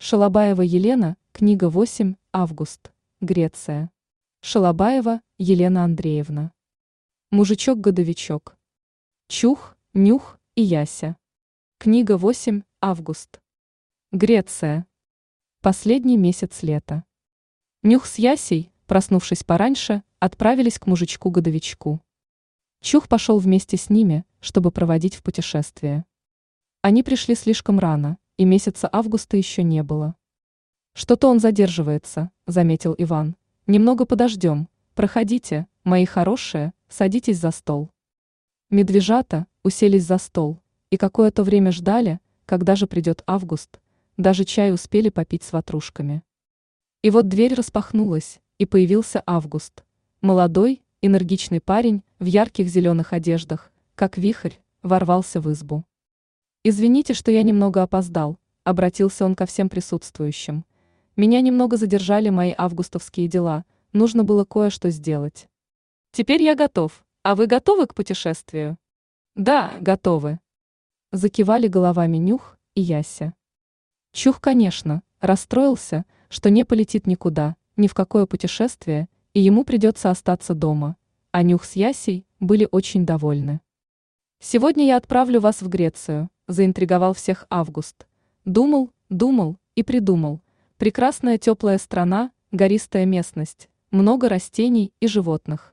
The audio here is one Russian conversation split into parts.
Шалабаева Елена, книга 8, август, Греция. Шалабаева Елена Андреевна. Мужичок-годовичок. Чух, Нюх и Яся. Книга 8, август. Греция. Последний месяц лета. Нюх с Ясей, проснувшись пораньше, отправились к мужичку-годовичку. Чух пошел вместе с ними, чтобы проводить в путешествие. Они пришли слишком рано, и месяца августа еще не было. «Что-то он задерживается», — заметил Иван. «Немного подождем. Проходите, мои хорошие, садитесь за стол». Медвежата уселись за стол, и какое-то время ждали, когда же придет август, даже чай успели попить с ватрушками. И вот дверь распахнулась, и появился Август. Молодой, энергичный парень в ярких зеленых одеждах, как вихрь, ворвался в избу. «Извините, что я немного опоздал», — обратился он ко всем присутствующим. «Меня немного задержали мои августовские дела, нужно было кое-что сделать. Теперь я готов, а вы готовы к путешествию?» «Да, готовы», — закивали головами Нюх и Яся. Чух, конечно, расстроился, что не полетит никуда, ни в какое путешествие, и ему придется остаться дома, а Нюх с Ясей были очень довольны. «Сегодня я отправлю вас в Грецию», — заинтриговал всех Август. Думал и придумал. Прекрасная теплая страна, гористая местность, много растений и животных.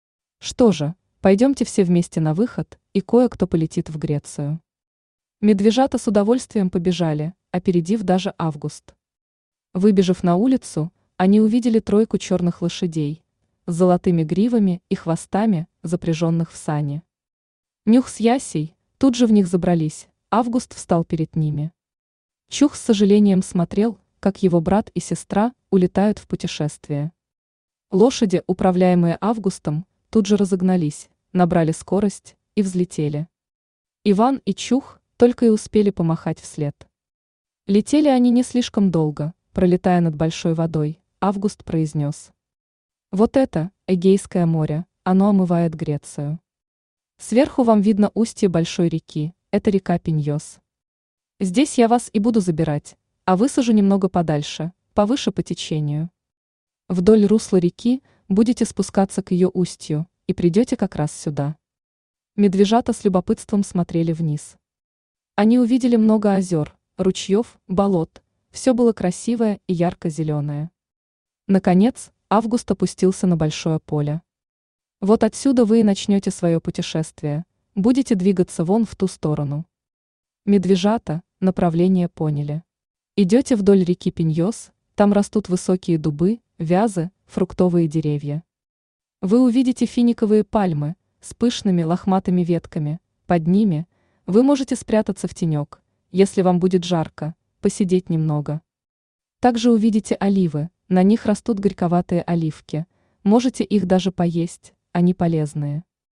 Что же, пойдемте все вместе на выход, и кое-кто полетит в Грецию. Медвежата с удовольствием побежали, опередив даже Август. Выбежав на улицу, они увидели тройку черных лошадей с золотыми гривами и хвостами, запряженных в сани. Нюх с Ясей тут же в них забрались, Август встал перед ними. Чух с сожалением смотрел, как его брат и сестра улетают в путешествие. Лошади, управляемые Августом, тут же разогнались, набрали скорость и взлетели. Иван и Чух только и успели помахать вслед. Летели они не слишком долго, пролетая над большой водой, Август произнес: «Вот это Эгейское море, оно омывает Грецию. Сверху вам видно устье большой реки, это река Пиньос. Здесь я вас и буду забирать, а высажу немного подальше, повыше по течению. Вдоль русла реки будете спускаться к ее устью и придете как раз сюда». Медвежата с любопытством смотрели вниз. Они увидели много озер, ручьев, болот, все было красивое и ярко-зеленое. Наконец, Август опустился на большое поле. «Вот отсюда вы и начнете свое путешествие, будете двигаться вон в ту сторону». Медвежата направление поняли. Идете вдоль реки Пиньос, там растут высокие дубы, вязы, фруктовые деревья. Вы увидите финиковые пальмы с пышными лохматыми ветками, под ними вы можете спрятаться в тенек, если вам будет жарко, посидеть немного. Также увидите оливы, на них растут горьковатые оливки, можете их даже поесть, они полезные.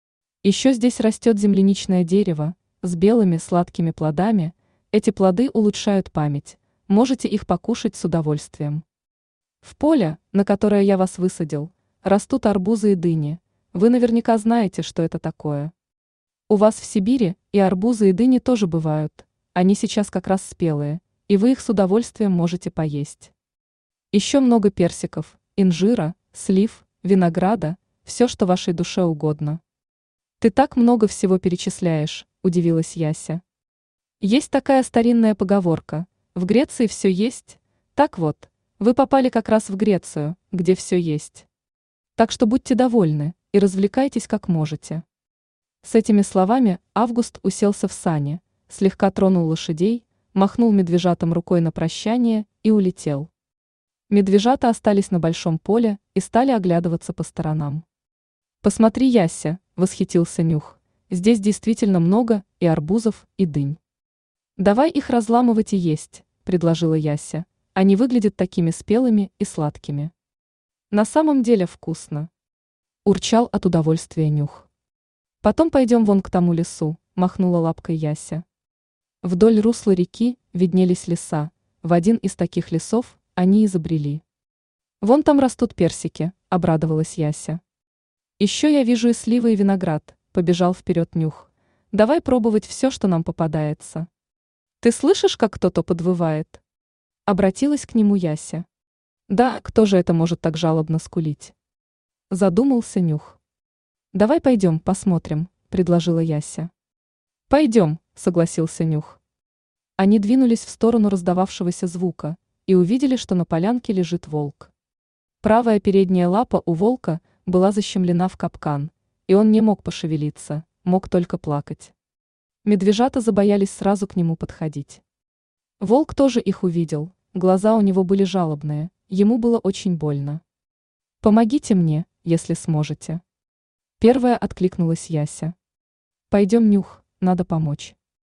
Еще здесь растет земляничное дерево с белыми сладкими плодами, эти плоды улучшают память, можете их покушать с удовольствием. В поле, на которое я вас высадил, растут арбузы и дыни, вы наверняка знаете, что это такое. У вас в Сибири и арбузы и дыни тоже бывают, они сейчас как раз спелые, и вы их с удовольствием можете поесть. Еще много персиков, инжира, слив, винограда, все, что вашей душе угодно. «Ты так много всего перечисляешь», – удивилась Яся. «Есть такая старинная поговорка: в Греции все есть. Так вот, вы попали как раз в Грецию, где все есть. Так что будьте довольны и развлекайтесь как можете». С этими словами Август уселся в сани, слегка тронул лошадей, махнул медвежатам рукой на прощание и улетел. Медвежата остались на большом поле и стали оглядываться по сторонам. «Посмотри, Яся», — восхитился Нюх, — «здесь действительно много и арбузов, и дынь». «Давай их разламывать и есть», — предложила Яся, — «они выглядят такими спелыми и сладкими». «На самом деле вкусно», — урчал от удовольствия Нюх. «Потом пойдем вон к тому лесу», — махнула лапкой Яся. Вдоль русла реки виднелись леса, в один из таких лесов они и забрели. «Вон там растут персики», — обрадовалась Яся. «Еще я вижу и сливы, и виноград», — побежал вперед Нюх. «Давай пробовать все, что нам попадается». «Ты слышишь, как кто-то подвывает?» Обратилась к нему Яся. Да, кто же это может так жалобно скулить? Задумался Нюх. Давай пойдем посмотрим, предложила Яся. Пойдем, согласился Нюх. Они двинулись в сторону раздававшегося звука и увидели, что на полянке лежит волк. Правая передняя лапа у волка была защемлена в капкан, и он не мог пошевелиться, мог только плакать. Медвежата забоялись сразу к нему подходить. Волк тоже их увидел, глаза у него были жалобные, ему было очень больно. «Помогите мне, если сможете». Первая откликнулась Яся. «Пойдем, Нюх, надо помочь».